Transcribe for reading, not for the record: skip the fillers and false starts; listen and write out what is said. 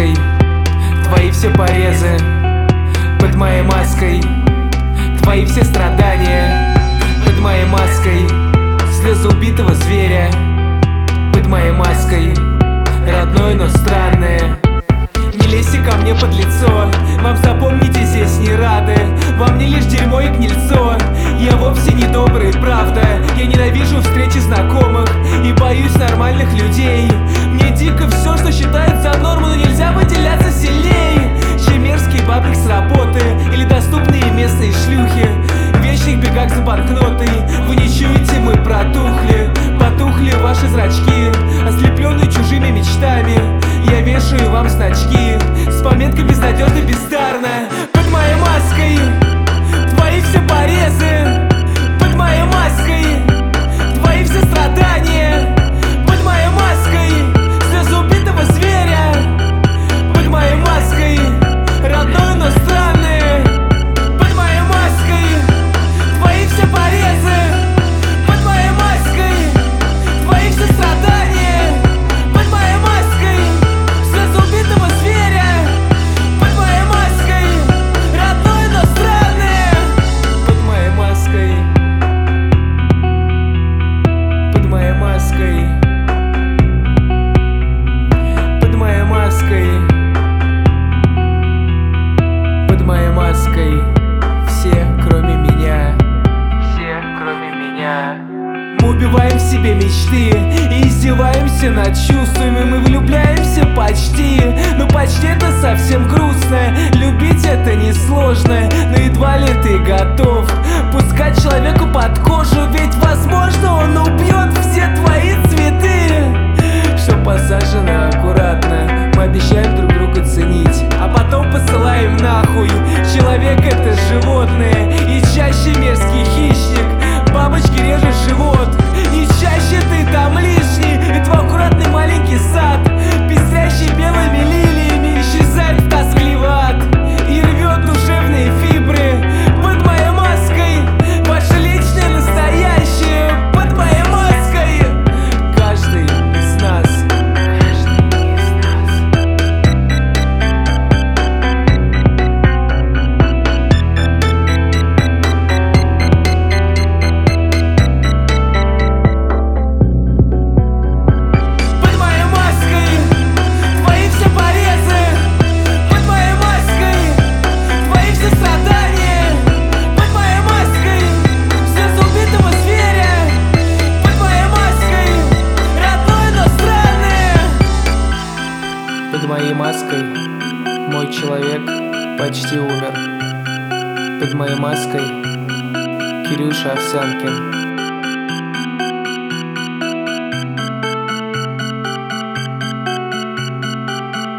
маской твои все порезы, под моей маской твои все страдания, под моей маской слезы убитого зверя, под моей маской родной, но странное. Не лезьте ко мне под лицо, вам запомните здесь не рады, вам не лишь дерьмо и гнильцо. Я вовсе не добрый, правда. Я ненавижу встречи знакомых и боюсь нормальных людей. Мне дико все, что считают за норму, но нельзя выделяться сильней, чем мерзкий бабник с работы или доступные местные шлюхи в вечных бегах за банкнотой. Вы не чуете, мы протухли, потухли ваши зрачки, ослепленные чужими мечтами. Я вешаю вам значки с пометкой «Безнадежно, бездарно». Под моей маской твои все порезы, под моей маской твои все страдания, под моей маской слезы убитого зверя, под моей маской родной, но странный, под моей маской твои все порезы, под моей маской твои все страдания, под моей маской слезы убитого зверя, под моей маской родной, но странный, под моей маской, под моей маской, под моей маской, под моей маской все, кроме меня, все, кроме меня. Мы убиваем в себе мечты и издеваемся над чувствами. Мы влюбляемся почти, но почти это совсем грустно. Любить это несложно, но едва ли ты готов пускать человеку под кожу, ведь возможно он убьет все твои цветы, что посажено аккуратно. Мы обещаем друг друга ценить, а потом посылаем нахуй. Человек это животное и чаще мерзкий хищник. Бабочки режут живот, и чаще ты там лишний. И твой аккуратный маленький сад, пестрящий белыми лилиями, исчезает в тоскливый ад и рвет душевные фибры. Под моей маской ваше личное настоящее, под моей маской каждый из нас. Под моей маской твои все порезы, под моей маской твои все страдания, под моей маской слезы убитого зверя, под моей маской родной, но странный. Под моей маской мой человек почти умер. Под моей маской Кирюша Овсянкин.